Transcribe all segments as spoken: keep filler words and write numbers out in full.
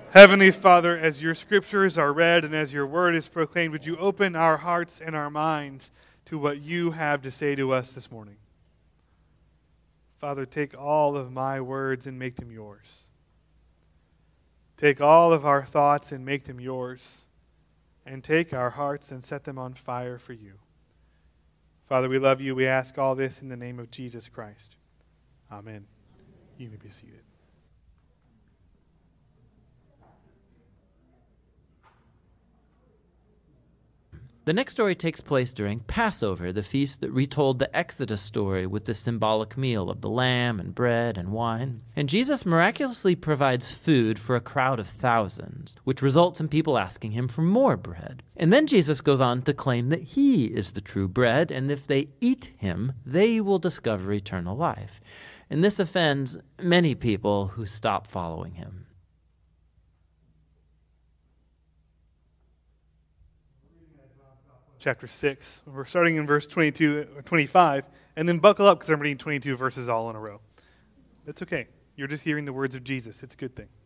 Heavenly Father, as your scriptures are read and as your word is proclaimed, would you open our hearts and our minds to what you have to say to us this morning? Father, take all of my words and make them yours. Take all of our thoughts and make them yours. And take our hearts and set them on fire for you. Father, we love you. We ask all this in the name of Jesus Christ. Amen. You may be seated. The next story takes place during Passover, the feast that retold the Exodus story with the symbolic meal of the lamb and bread and wine. And Jesus miraculously provides food for a crowd of thousands, which results in people asking him for more bread. And then Jesus goes on to claim that he is the true bread, and if they eat him, they will discover eternal life. And this offends many people who stop following him. Chapter six. We're starting in verse twenty-two, or twenty-five, and then buckle up because I'm reading twenty-two verses all in a row. That's okay. You're just hearing the words of Jesus. It's a good thing.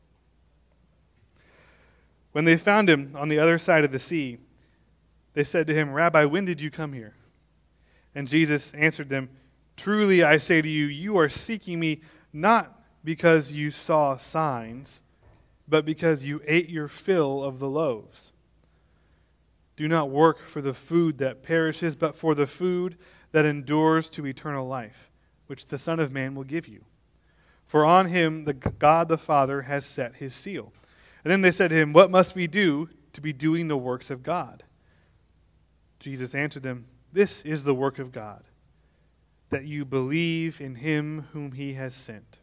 When they found him on the other side of the sea, they said to him, "Rabbi, when did you come here?" And Jesus answered them, "Truly I say to you, you are seeking me not because you saw signs, but because you ate your fill of the loaves. Do not work for the food that perishes, but for the food that endures to eternal life, which the Son of Man will give you. For on him the God the Father has set his seal." And then they said to him, "What must we do to be doing the works of God?" Jesus answered them, "This is the work of God, that you believe in him whom he has sent."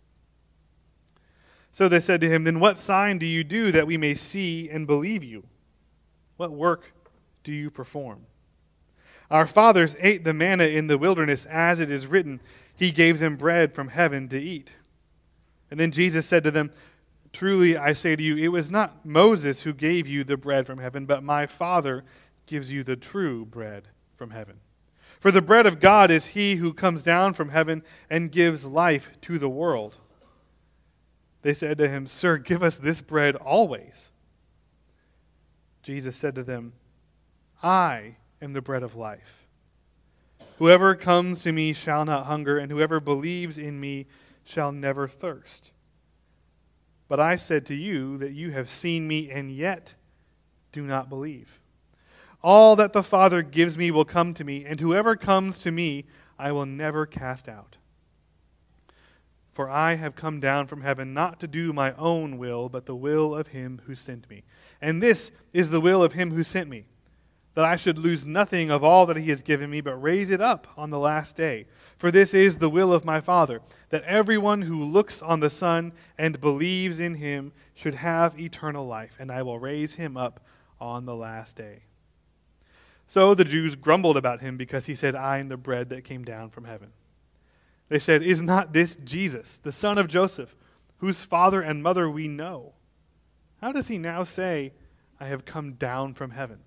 So they said to him, "Then what sign do you do that we may see and believe you? What work do you perform? Our fathers ate the manna in the wilderness, as it is written, he gave them bread from heaven to eat." And then Jesus said to them, "Truly I say to you, it was not Moses who gave you the bread from heaven, but my Father gives you the true bread from heaven. For the bread of God is he who comes down from heaven and gives life to the world." They said to him, "Sir, give us this bread always." Jesus said to them, "I am the bread of life. Whoever comes to me shall not hunger, and whoever believes in me shall never thirst. But I said to you that you have seen me and yet do not believe. All that the Father gives me will come to me, and whoever comes to me I will never cast out. For I have come down from heaven not to do my own will, but the will of him who sent me. And this is the will of him who sent me, that I should lose nothing of all that he has given me, but raise it up on the last day. For this is the will of my Father, that everyone who looks on the Son and believes in him should have eternal life, and I will raise him up on the last day." So the Jews grumbled about him because he said, "I am the bread that came down from heaven." They said, "Is not this Jesus, the son of Joseph, whose father and mother we know? How does he now say, 'I have come down from heaven'?"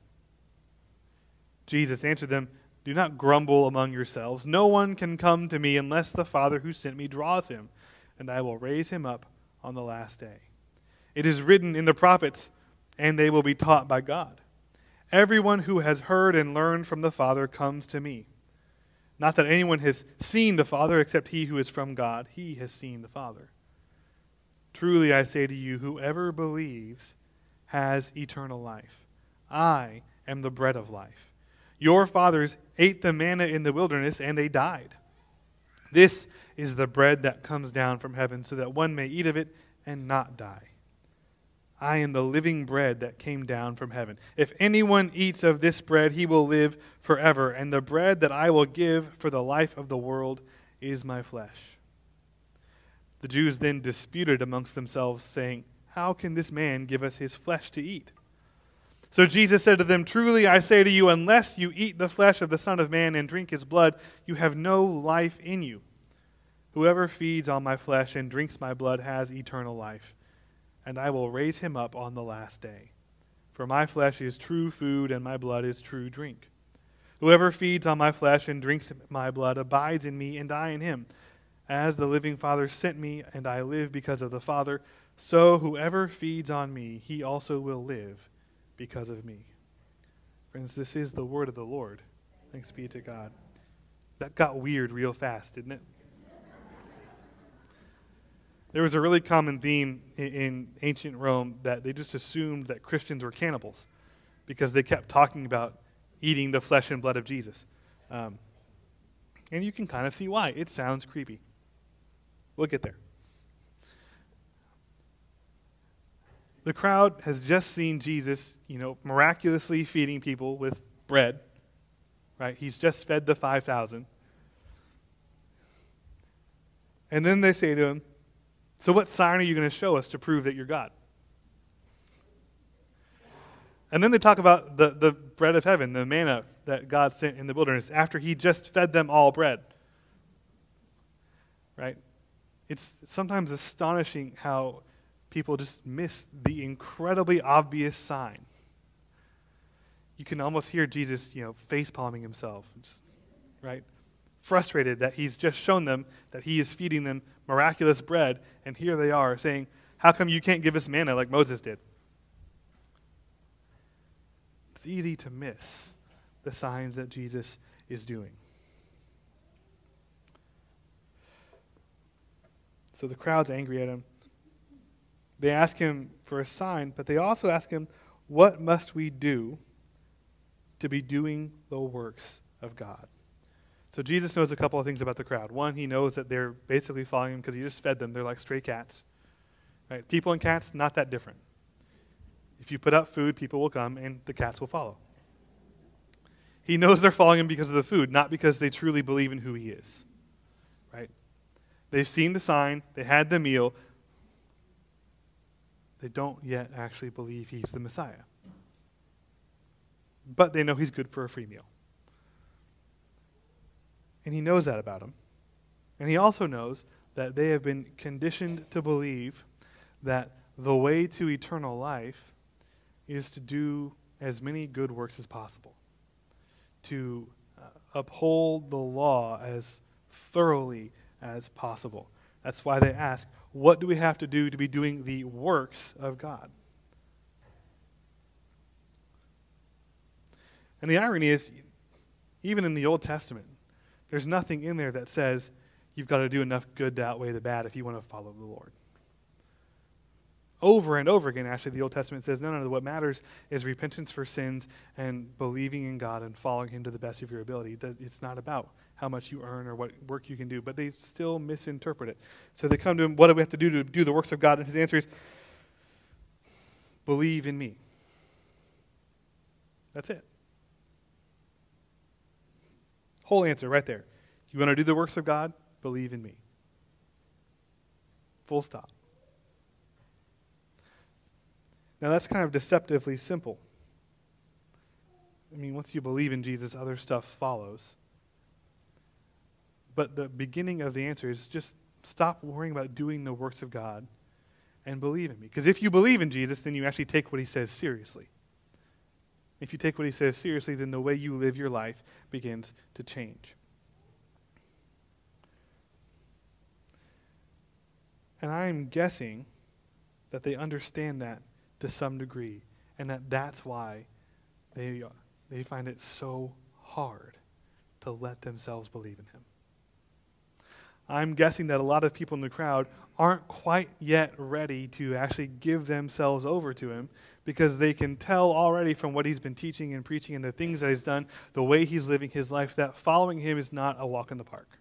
Jesus answered them, "Do not grumble among yourselves. No one can come to me unless the Father who sent me draws him, and I will raise him up on the last day. It is written in the prophets, and they will be taught by God. Everyone who has heard and learned from the Father comes to me. Not that anyone has seen the Father except he who is from God. He has seen the Father. Truly I say to you, whoever believes has eternal life. I am the bread of life. Your fathers ate the manna in the wilderness, and they died. This is the bread that comes down from heaven, so that one may eat of it and not die. I am the living bread that came down from heaven. If anyone eats of this bread, he will live forever. And the bread that I will give for the life of the world is my flesh." The Jews then disputed amongst themselves, saying, "How can this man give us his flesh to eat?" So Jesus said to them, "Truly I say to you, unless you eat the flesh of the Son of Man and drink his blood, you have no life in you. Whoever feeds on my flesh and drinks my blood has eternal life, and I will raise him up on the last day. For my flesh is true food, and my blood is true drink. Whoever feeds on my flesh and drinks my blood abides in me, and I in him. As the living Father sent me, and I live because of the Father, So whoever feeds on me, he also will live because of me. Friends, this is the word of the Lord. Thanks be to God. That got weird real fast, didn't it? There was a really common theme in, in ancient Rome that they just assumed that Christians were cannibals because they kept talking about eating the flesh and blood of Jesus. Um, and you can kind of see why. It sounds creepy. We'll get there. The crowd has just seen Jesus, you know, miraculously feeding people with bread, right? He's just fed the five thousand. And then they say to him, so what sign are you going to show us to prove that you're God? And then they talk about the, the bread of heaven, the manna that God sent in the wilderness after he just fed them all bread. Right? It's sometimes astonishing how people just miss the incredibly obvious sign. You can almost hear Jesus, you know, face-palming himself, just, right? Frustrated that he's just shown them that he is feeding them miraculous bread, and here they are saying, how come you can't give us manna like Moses did? It's easy to miss the signs that Jesus is doing. So the crowd's angry at him. They ask him for a sign, but they also ask him, what must we do to be doing the works of God? So Jesus knows a couple of things about the crowd. One, he knows that they're basically following him because he just fed them. They're like stray cats. Right? People and cats, not that different. If you put out food, people will come and the cats will follow. He knows they're following him because of the food, not because they truly believe in who he is. Right? They've seen the sign, they had the meal. They don't yet actually believe he's the Messiah. But they know he's good for a free meal. And he knows that about him. And he also knows that they have been conditioned to believe that the way to eternal life is to do as many good works as possible, to uh, uphold the law as thoroughly as possible. That's why they ask, what do we have to do to be doing the works of God? And the irony is, even in the Old Testament, there's nothing in there that says you've got to do enough good to outweigh the bad if you want to follow the Lord. Over and over again, actually, the Old Testament says, no, no, no, what matters is repentance for sins and believing in God and following him to the best of your ability. It's not about how much you earn or what work you can do, but they still misinterpret it. So they come to him, what do we have to do to do the works of God? And his answer is, believe in me. That's it. Whole answer right there. You want to do the works of God? Believe in me. Full stop. Now that's kind of deceptively simple. I mean, once you believe in Jesus, other stuff follows. But the beginning of the answer is just stop worrying about doing the works of God and believe in me. Because if you believe in Jesus, then you actually take what he says seriously. If you take what he says seriously, then the way you live your life begins to change. And I'm guessing that they understand that to some degree, and that that's why they, they find it so hard to let themselves believe in him. I'm guessing that a lot of people in the crowd aren't quite yet ready to actually give themselves over to him because they can tell already from what he's been teaching and preaching and the things that he's done, the way he's living his life, that following him is not a walk in the park.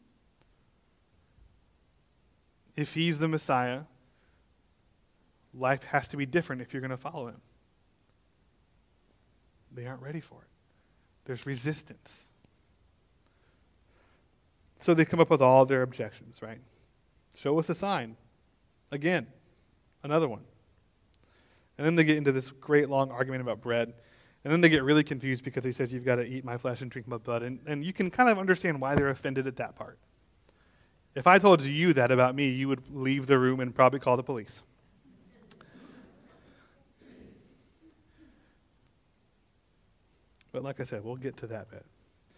If he's the Messiah, life has to be different if you're going to follow him. They aren't ready for it. There's resistance. So they come up with all their objections, right? Show us a sign. Again, another one. And then they get into this great long argument about bread. And then they get really confused because he says, you've got to eat my flesh and drink my blood. And, and you can kind of understand why they're offended at that part. If I told you that about me, you would leave the room and probably call the police. But like I said, we'll get to that bit.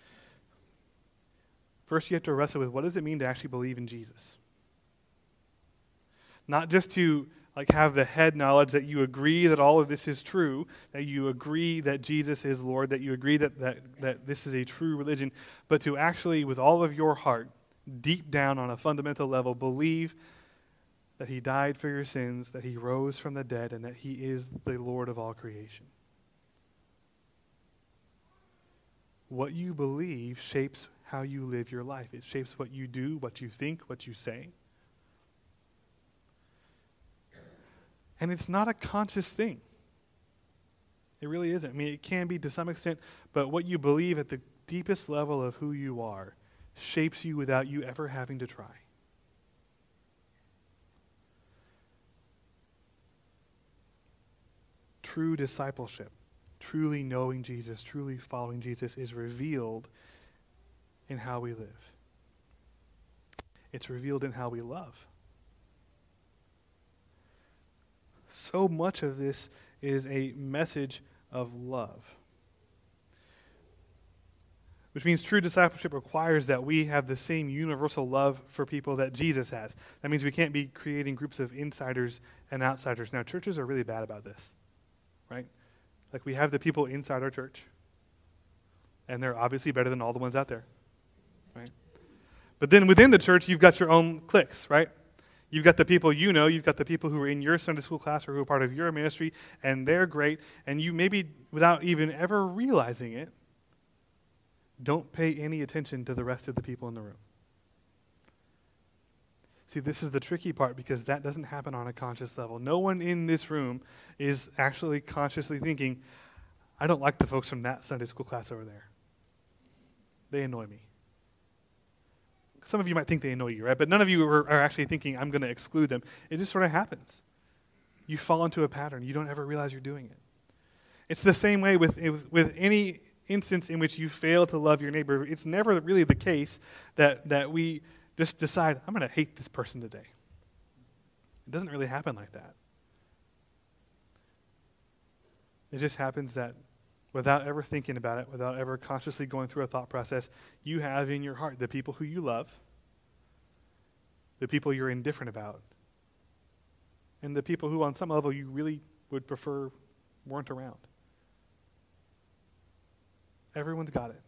First, you have to wrestle with what does it mean to actually believe in Jesus? Not just to like have the head knowledge that you agree that all of this is true, that you agree that Jesus is Lord, that you agree that, that, that this is a true religion, but to actually, with all of your heart, deep down on a fundamental level, believe that he died for your sins, that he rose from the dead, and that he is the Lord of all creation. What you believe shapes how you live your life. It shapes what you do, what you think, what you say. And it's not a conscious thing. It really isn't. I mean, it can be to some extent, but what you believe at the deepest level of who you are shapes you without you ever having to try. True discipleship, truly knowing Jesus, truly following Jesus is revealed in how we live. It's revealed in how we love. So much of this is a message of love. Which means true discipleship requires that we have the same universal love for people that Jesus has. That means we can't be creating groups of insiders and outsiders. Now, churches are really bad about this, right? Like we have the people inside our church, and they're obviously better than all the ones out there, right? But then within the church, you've got your own cliques, right? You've got the people you know, you've got the people who are in your Sunday school class or who are part of your ministry, and they're great, and you maybe, without even ever realizing it, don't pay any attention to the rest of the people in the room. See, this is the tricky part because that doesn't happen on a conscious level. No one in this room is actually consciously thinking, I don't like the folks from that Sunday school class over there. They annoy me. Some of you might think they annoy you, right? But none of you are, are actually thinking, I'm going to exclude them. It just sort of happens. You fall into a pattern. You don't ever realize you're doing it. It's the same way with, with any instance in which you fail to love your neighbor. It's never really the case that, that we just decide, I'm going to hate this person today. It doesn't really happen like that. It just happens that without ever thinking about it, without ever consciously going through a thought process, you have in your heart the people who you love, the people you're indifferent about, and the people who on some level you really would prefer weren't around. Everyone's got it.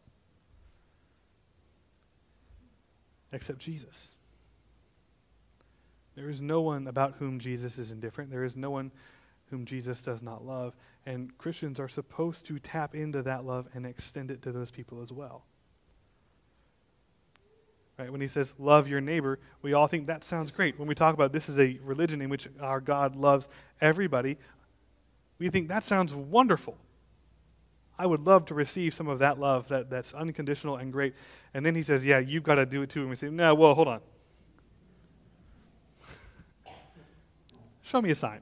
Except Jesus. There is no one about whom Jesus is indifferent. There is no one whom Jesus does not love. And Christians are supposed to tap into that love and extend it to those people as well. Right? When he says, love your neighbor, we all think that sounds great. When we talk about this is a religion in which our God loves everybody, we think that sounds wonderful. I would love to receive some of that love that, that's unconditional and great. And then he says, yeah, you've got to do it too. And we say, no, well, hold on. Show me a sign.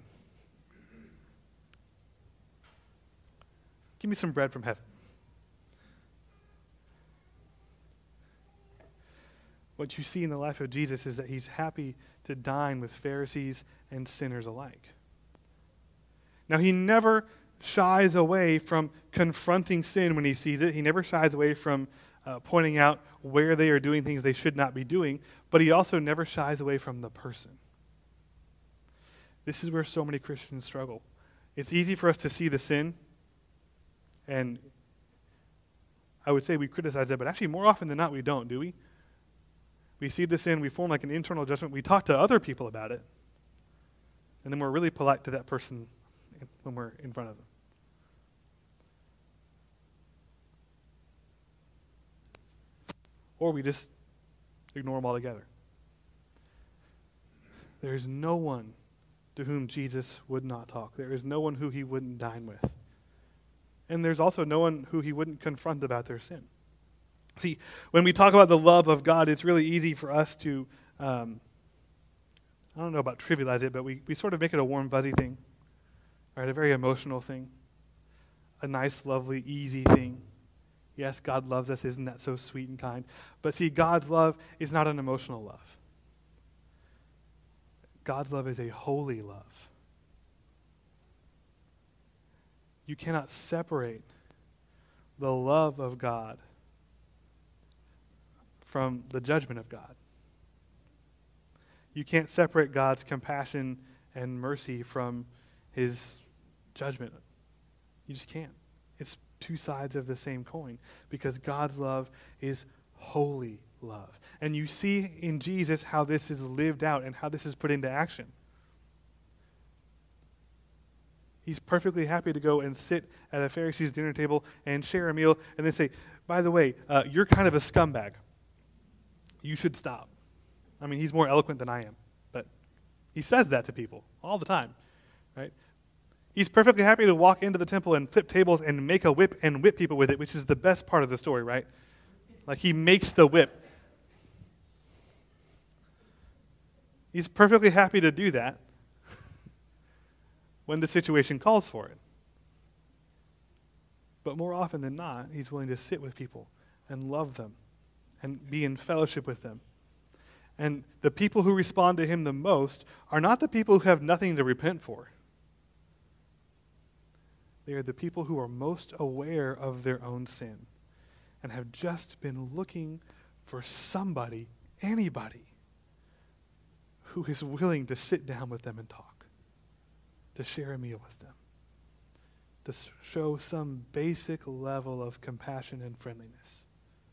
Give me some bread from heaven. What you see in the life of Jesus is that he's happy to dine with Pharisees and sinners alike. Now, he never shies away from confronting sin when he sees it. He never shies away from uh, pointing out where they are doing things they should not be doing, but he also never shies away from the person. This is where so many Christians struggle. It's easy for us to see the sin, and I would say we criticize it, but actually more often than not we don't, do we? We see the sin, we form like an internal judgment, we talk to other people about it, and then we're really polite to that person when we're in front of them. Or we just ignore them altogether. There is no one to whom Jesus would not talk. There is no one who he wouldn't dine with. And there's also no one who he wouldn't confront about their sin. See, when we talk about the love of God, it's really easy for us to, um, I don't know about trivialize it, but we, we sort of make it a warm, fuzzy thing, right? A very emotional thing, a nice, lovely, easy thing. Yes, God loves us. Isn't that so sweet and kind? But see, God's love is not an emotional love. God's love is a holy love. You cannot separate the love of God from the judgment of God. You can't separate God's compassion and mercy from his judgment. You just can't. It's two sides of the same coin, because God's love is holy love. And you see in Jesus how this is lived out and how this is put into action. He's perfectly happy to go and sit at a Pharisee's dinner table and share a meal and then say, by the way, uh, you're kind of a scumbag. You should stop. I mean, he's more eloquent than I am, but he says that to people all the time, right? He's perfectly happy to walk into the temple and flip tables and make a whip and whip people with it, which is the best part of the story, right? Like, he makes the whip. He's perfectly happy to do that when the situation calls for it. But more often than not, he's willing to sit with people and love them and be in fellowship with them. And the people who respond to him the most are not the people who have nothing to repent for. They are the people who are most aware of their own sin and have just been looking for somebody, anybody, who is willing to sit down with them and talk, to share a meal with them, to show some basic level of compassion and friendliness.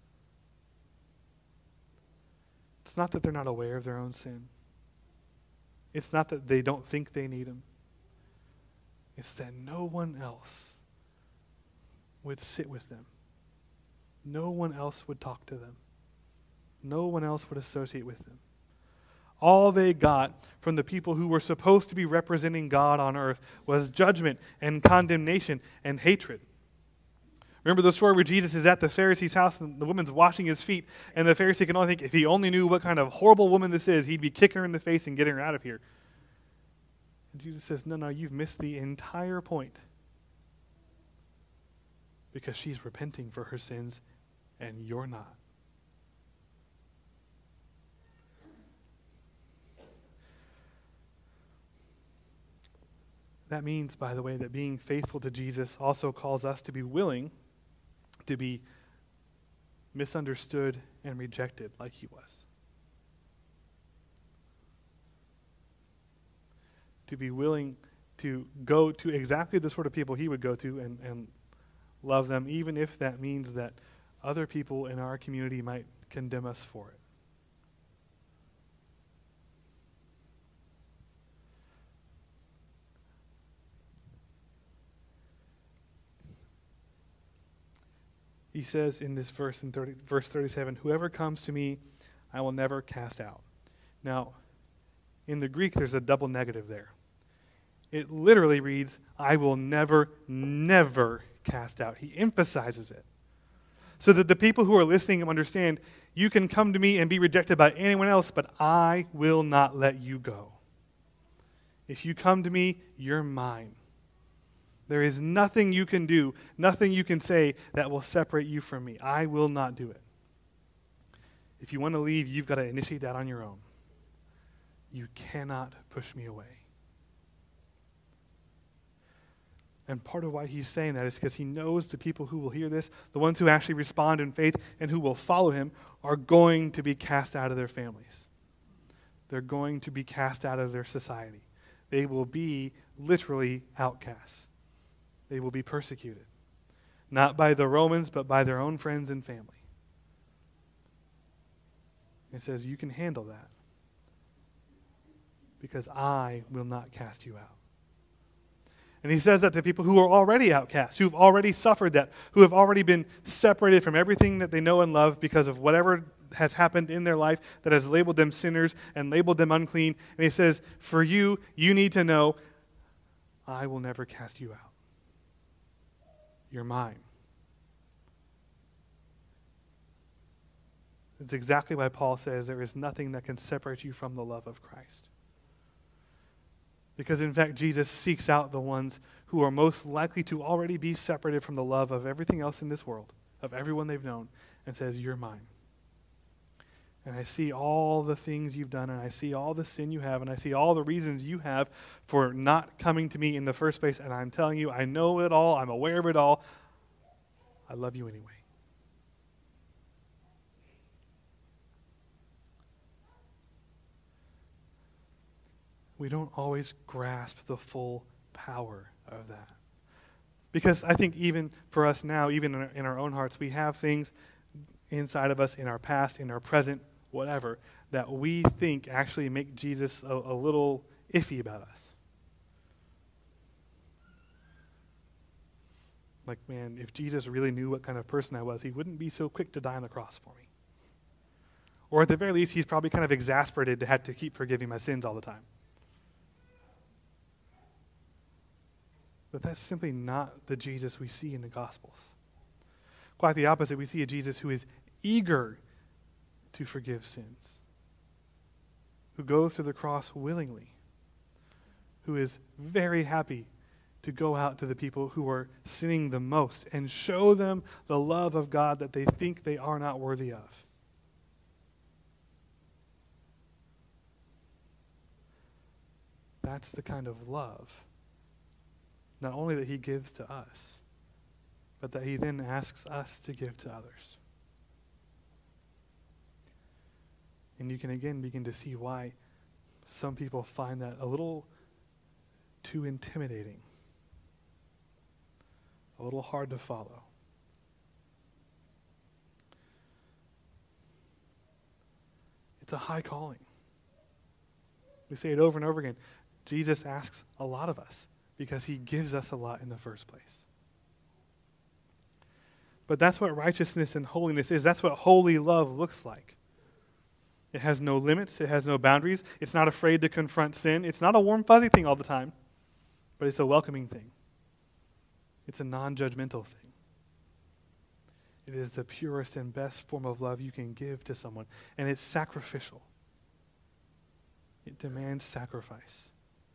It's not that they're not aware of their own sin. It's not that they don't think they need him. It's that no one else would sit with them. No one else would talk to them. No one else would associate with them. All they got from the people who were supposed to be representing God on earth was judgment and condemnation and hatred. Remember the story where Jesus is at the Pharisee's house and the woman's washing his feet, and the Pharisee can only think, if he only knew what kind of horrible woman this is, he'd be kicking her in the face and getting her out of here. And Jesus says, no, no, you've missed the entire point. Because she's repenting for her sins, and you're not. That means, by the way, that being faithful to Jesus also calls us to be willing to be misunderstood and rejected like he was. To be willing to go to exactly the sort of people he would go to and, and love them, even if that means that other people in our community might condemn us for it. He says in this verse, in thirty, verse thirty-seven, whoever comes to me, I will never cast out. Now, in the Greek, there's a double negative there. It literally reads, I will never, never cast out. He emphasizes it. So that the people who are listening understand, you can come to me and be rejected by anyone else, but I will not let you go. If you come to me, you're mine. There is nothing you can do, nothing you can say that will separate you from me. I will not do it. If you want to leave, you've got to initiate that on your own. You cannot push me away. And part of why he's saying that is because he knows the people who will hear this, the ones who actually respond in faith and who will follow him, are going to be cast out of their families. They're going to be cast out of their society. They will be literally outcasts. They will be persecuted. Not by the Romans, but by their own friends and family. It says, you can handle that. Because I will not cast you out. And he says that to people who are already outcasts, who have already suffered that, who have already been separated from everything that they know and love because of whatever has happened in their life that has labeled them sinners and labeled them unclean. And he says, for you, you need to know, I will never cast you out. You're mine. It's exactly why Paul says there is nothing that can separate you from the love of Christ. Because in fact, Jesus seeks out the ones who are most likely to already be separated from the love of everything else in this world, of everyone they've known, and says, you're mine. And I see all the things you've done, and I see all the sin you have, and I see all the reasons you have for not coming to me in the first place, and I'm telling you, I know it all, I'm aware of it all. I love you anyway. we don't always grasp the full power of that. Because I think even for us now, even in our, in our own hearts, we have things inside of us, in our past, in our present, whatever, that we think actually make Jesus a, a little iffy about us. Like, man, if Jesus really knew what kind of person I was, he wouldn't be so quick to die on the cross for me. Or at the very least, he's probably kind of exasperated to have to keep forgiving my sins all the time. But that's simply not the Jesus we see in the Gospels. Quite the opposite. We see a Jesus who is eager to forgive sins, who goes to the cross willingly, who is very happy to go out to the people who are sinning the most and show them the love of God that they think they are not worthy of. That's the kind of love, not only that he gives to us, but that he then asks us to give to others. And you can again begin to see why some people find that a little too intimidating, a little hard to follow. It's a high calling. We say it over and over again. Jesus asks a lot of us because he gives us a lot in the first place. But that's what righteousness and holiness is. That's what holy love looks like. It has no limits. It has no boundaries. It's not afraid to confront sin. It's not a warm, fuzzy thing all the time, but it's a welcoming thing. It's a non-judgmental thing. It is the purest and best form of love you can give to someone, and it's sacrificial. It demands sacrifice.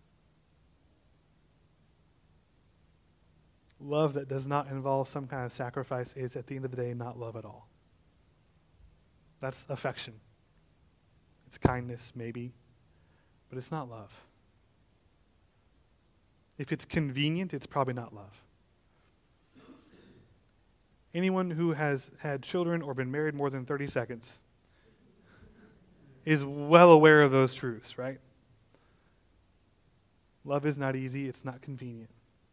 Love that does not involve some kind of sacrifice is, at the end of the day, not love at all. That's affection. It's kindness, maybe, but it's not love. If it's convenient, it's probably not love. Anyone who has had children or been married more than thirty seconds is well aware of those truths, right? Love is not easy. It's not convenient.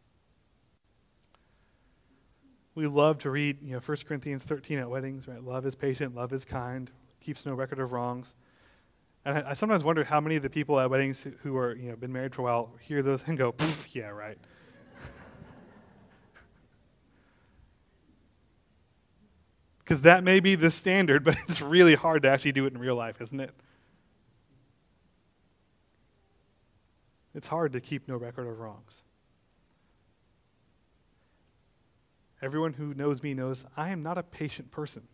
We love to read, you know, First Corinthians thirteen at weddings, right? Love is patient, love is kind, keeps no record of wrongs. And I, I sometimes wonder how many of the people at weddings who, who are, you know, been married for a while hear those and go, yeah, right. Because that may be the standard, but it's really hard to actually do it in real life, isn't it? It's hard to keep no record of wrongs. Everyone who knows me knows I am not a patient person.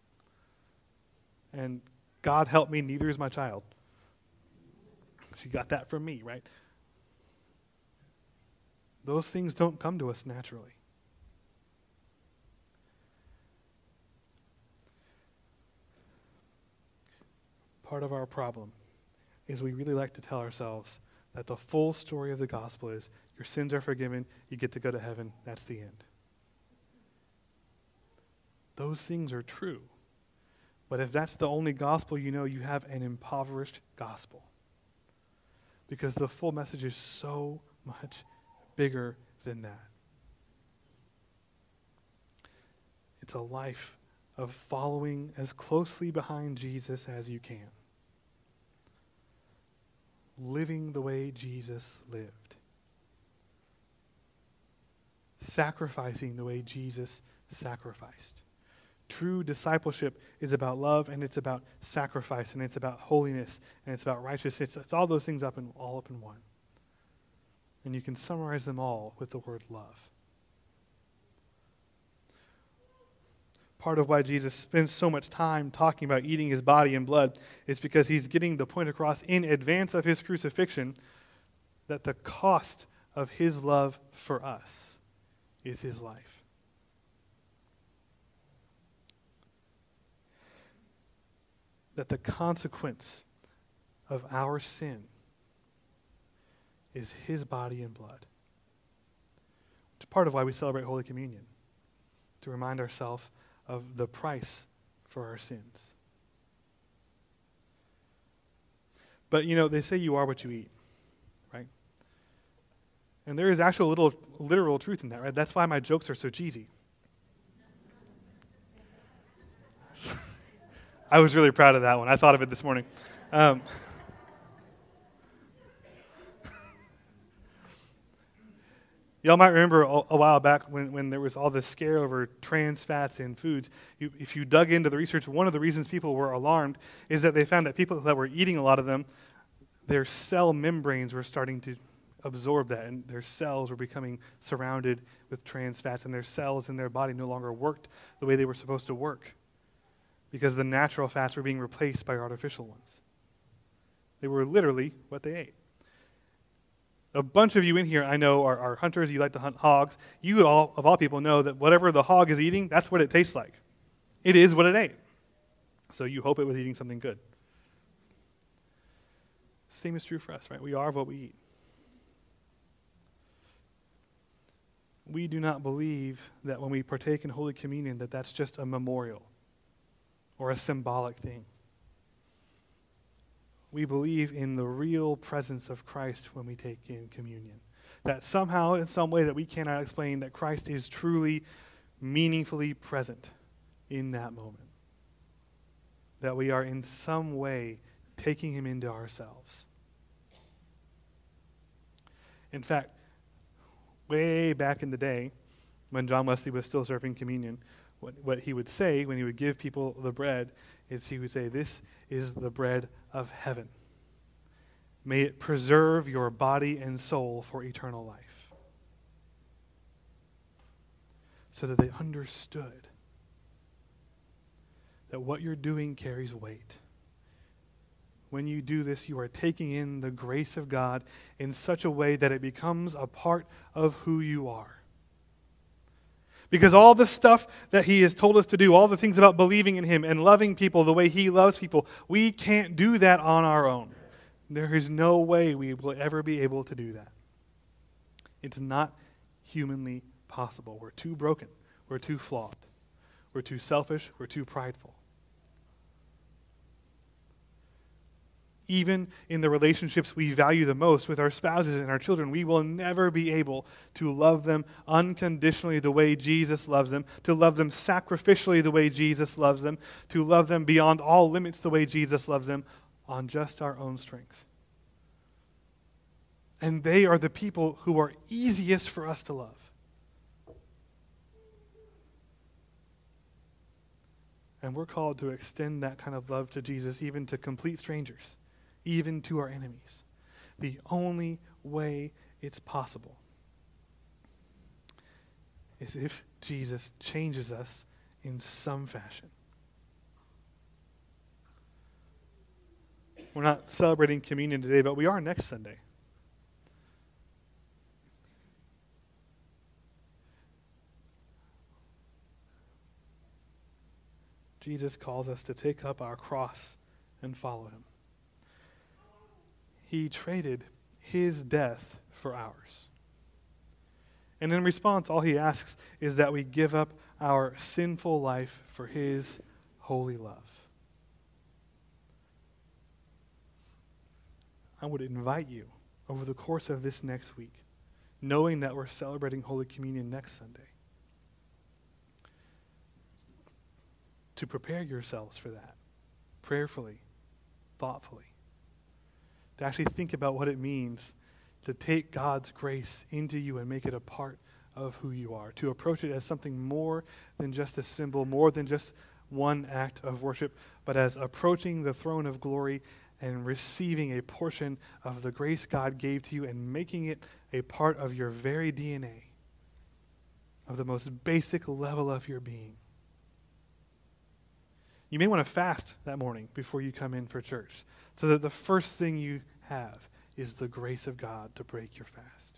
And God help me, neither is my child. She got that from me, right? Those things don't come to us naturally. Part of our problem is we really like to tell ourselves that the full story of the gospel is your sins are forgiven, you get to go to heaven, that's the end. Those things are true. But if that's the only gospel you know, you have an impoverished gospel. Because the full message is so much bigger than that. It's a life of following as closely behind Jesus as you can. Living the way Jesus lived. Sacrificing the way Jesus sacrificed. True discipleship is about love, and it's about sacrifice, and it's about holiness, and it's about righteousness. It's all those things up in, all up in one. And you can summarize them all with the word love. Part of why Jesus spends so much time talking about eating his body and blood is because he's getting the point across in advance of his crucifixion that the cost of his love for us is his life. That the consequence of our sin is his body and blood. It's part of why we celebrate Holy Communion, to remind ourselves of the price for our sins. But, you know, they say you are what you eat. And there is actual little literal truth in that, right? That's why my jokes are so cheesy. I was really proud of that one. I thought of it this morning. Um, Y'all might remember a, a while back when, when there was all this scare over trans fats in foods. You, if you dug into the research, one of the reasons people were alarmed is that they found that people that were eating a lot of them, their cell membranes were starting to absorb that, and their cells were becoming surrounded with trans fats, and their cells in their body no longer worked the way they were supposed to work because the natural fats were being replaced by artificial ones. They were literally what they ate. A bunch of you in here, I know, are, are hunters. You like to hunt hogs. You, all of all people, know that whatever the hog is eating, that's what it tastes like. It is what it ate. So you hope it was eating something good. Same is true for us, right? We are what we eat. We do not believe that when we partake in Holy Communion that that's just a memorial or a symbolic thing. We believe in the real presence of Christ when we take in communion. That somehow, in some way that we cannot explain, that Christ is truly, meaningfully present in that moment. That we are in some way taking him into ourselves. In fact, way back in the day, when John Wesley was still serving communion, what, what he would say when he would give people the bread is he would say, "This is the bread of heaven. May it preserve your body and soul for eternal life." So that they understood that what you're doing carries weight. When you do this, you are taking in the grace of God in such a way that it becomes a part of who you are. Because all the stuff that he has told us to do, all the things about believing in him and loving people the way he loves people, we can't do that on our own. There is no way we will ever be able to do that. It's not humanly possible. We're too broken. We're too flawed. We're too selfish. We're too prideful. Even in the relationships we value the most with our spouses and our children, we will never be able to love them unconditionally the way Jesus loves them, to love them sacrificially the way Jesus loves them, to love them beyond all limits the way Jesus loves them, on just our own strength. And they are the people who are easiest for us to love. And we're called to extend that kind of love to Jesus, even to complete strangers, even to our enemies. The only way it's possible is if Jesus changes us in some fashion. We're not celebrating communion today, but we are next Sunday. Jesus calls us to take up our cross and follow him. He traded his death for ours. And in response, all he asks is that we give up our sinful life for his holy love. I would invite you over the course of this next week, knowing that we're celebrating Holy Communion next Sunday, to prepare yourselves for that prayerfully, thoughtfully, to actually think about what it means to take God's grace into you and make it a part of who you are, to approach it as something more than just a symbol, more than just one act of worship, but as approaching the throne of glory and receiving a portion of the grace God gave to you and making it a part of your very D N A, of the most basic level of your being. You may want to fast that morning before you come in for church, so that the first thing you have is the grace of God to break your fast.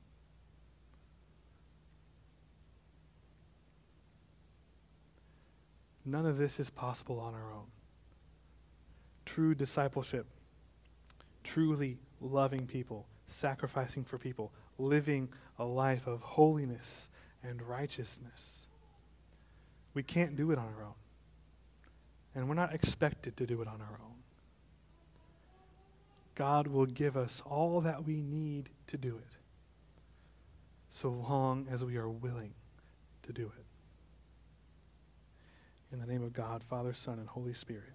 None of this is possible on our own. True discipleship, truly loving people, sacrificing for people, living a life of holiness and righteousness. We can't do it on our own. And we're not expected to do it on our own. God will give us all that we need to do it. so long as we are willing to do it. In the name of God, Father, Son, and Holy Spirit.